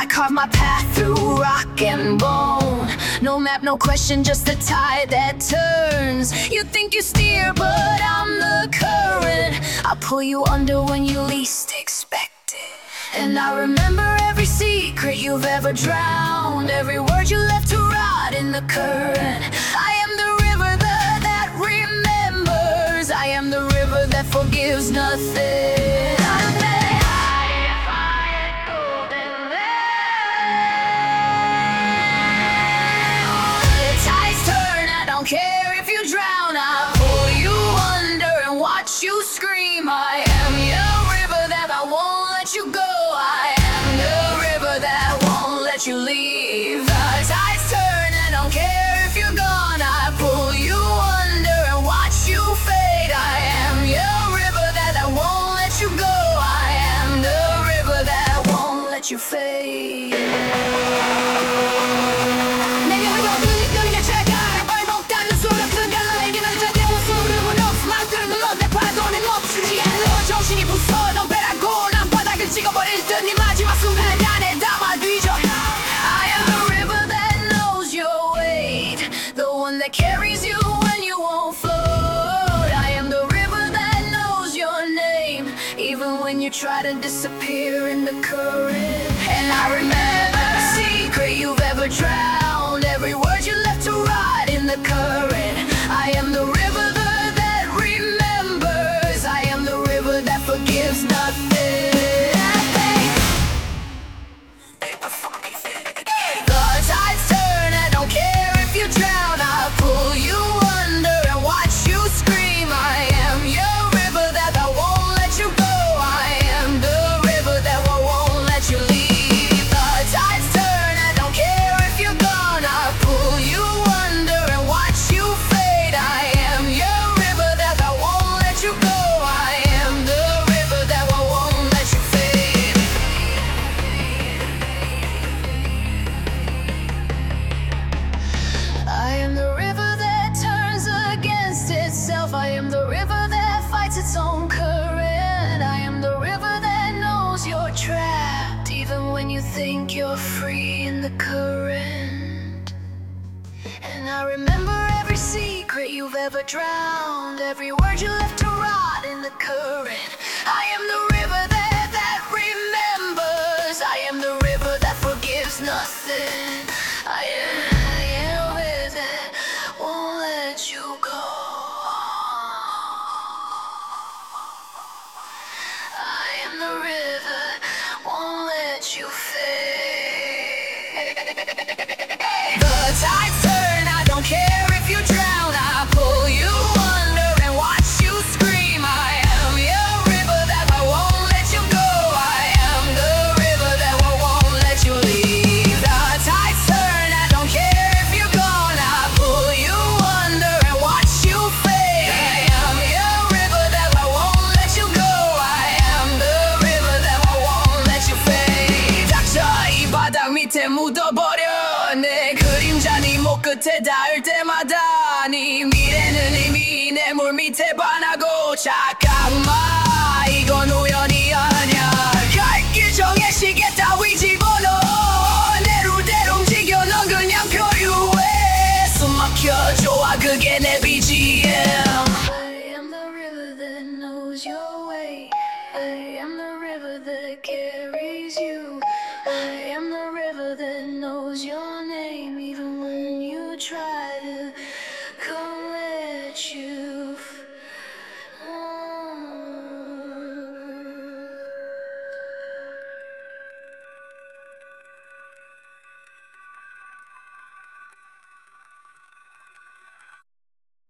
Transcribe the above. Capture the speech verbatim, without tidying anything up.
I carve my path through rock and bone. No map, no question, just a tide that turns. You think you steer, but I'm the current. I'll pull you under when you least expect it. And I remember every secret you've ever drowned, every word you left to rot in the current. I am the river that, that remembers. I am the river that forgives nothing. I'm the tides turn, I don't care if you drown. I'll pull you under and watch you scream. I am your river that I won't let you go. I am the river that won't let you leave. The tides turn, I don't care if you're gone. I pull you under and watch you fade. I am your river that I won't let you go. I am the river that won't let you fade. 정신이 부서 넌 배라고 난 바닥을 찍어버릴 듯 네 마지막 순간 안에 담아 뒤져. I am the river that knows your weight, the one that carries you when you won't float. I am the river that knows your name, even when you try to disappear in the current. And I remember the secret you've ever drowned, every word you left to rot in the current. I am the river that, that remembers. I am the river that forgives nothing. The tides turn, I don't care if you drown. I'll pull you under and watch you scream. I am your river that I won't let you go. I am the river that won't let you leave. The tides turn, I don't care if you're gone. I'll pull you under and watch you fade. I am your river that I won't let you go. I am the river that won't let you fade. I am the river that turns against itself. I am the river that fights its own current. I am the river that knows you're trapped, even when you think you're free in the current. And I remember every secret you've ever drowned, every word you left to rot in the current. I am the river that, that remembers. I am the river that forgives nothing. I am the river that won't let you go. I am the river that won't let you fade. The tides turn, I don't care if you drown. I pull you under and watch you scream. I am your river that I won't let you go. I am the river that won't let you leave. The tides turn, I don't care if you're gone. I pull you under and watch you fade. I am your river that won't let you go. I am the river that won't let you fade. 닥쳐 이 바닥 밑에 묻어버려. 내 그림자 네 목 끝에 닿을 때마다 네 미래는 이미 내 물 밑에 반하고. 잠깐만 이건 우연이 아냐. 갈 길 정해시계 따위 집어넣어. 내 룰대로 움직여. 넌 그냥 표류해. 숨 막혀 좋아 그게 내 비지엠. I am the river that knows your way. I am the river that cares.